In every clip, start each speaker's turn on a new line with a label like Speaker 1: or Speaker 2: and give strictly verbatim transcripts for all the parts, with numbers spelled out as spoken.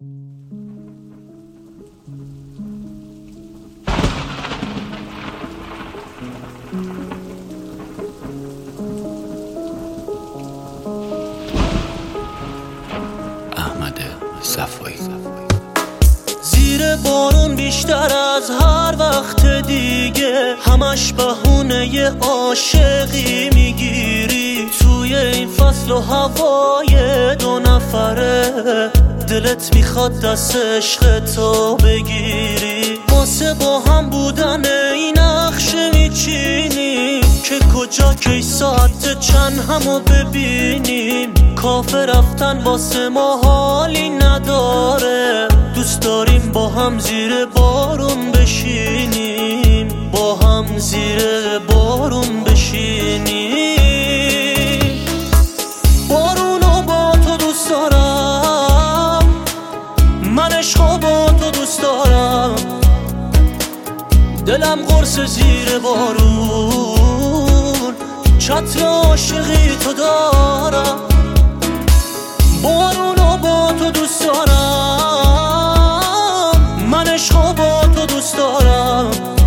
Speaker 1: احمد صفایی.
Speaker 2: زیر بارون بیشتر از هر وقت دیگه همش بهونه عاشقی میگیری. توی این فصل و هوای دو نفره دلت میخواد دست عشق تو بگیری. واسه با هم بودن این نقشه میچینی که کجا کی ساعت چند همو ببینیم. کافه رفتن واسه ما حالی نداره، دوست داریم با هم زیر بارون بشینیم، با هم زیر بارون بشینیم. بارونو با تو دوست دارم، من عشقو با تو دوست دارم، دلم قرص زیر بارون، چتر عاشقی تو دارم. بارونو با تو دوست دارم، من عشقو با تو دوست دارم،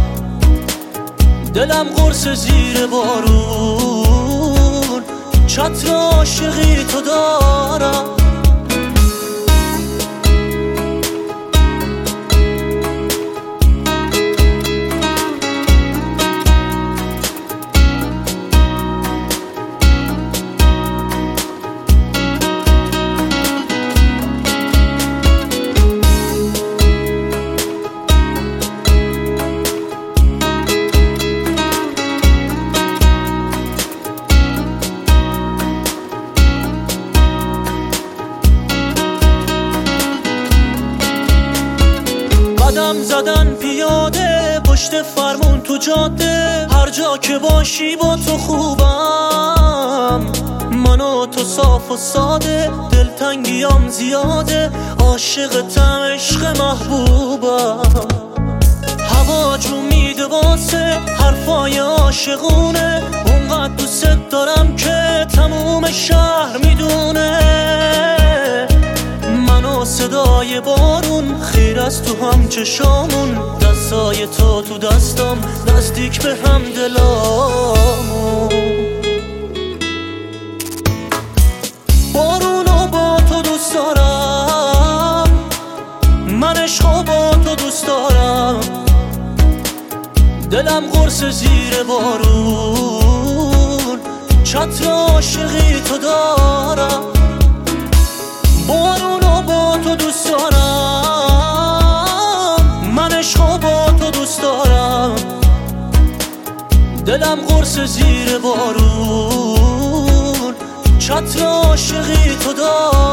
Speaker 2: دلم قرص زیر بارون، چتر عاشقی تو دارم. قدم زدن پیاده پشت فرمون تو جاده، هر جا که باشی با تو خوبم. من و تو صاف و ساده، دلتنگیام زیاده، عاشقتم عشق محبوبم. هوا جو میده واسه حرفای عاشقونه، اونقدر دوست دارم که تموم شهر میدونه. من و صدای بارون خیر از تو هم چشامون، دستای تو تو دستام نزدیک به هم دلامون. بارونو با تو دوست دارم، من عشقو با تو دوست دارم، دلم قرص زیر بارون، چتر عاشقی تو دارم. بارونو با تو دوست دارم، من عشقو با تو دوست دارم، دلم قرص زیر بارون، چتر عاشقی تو دارم.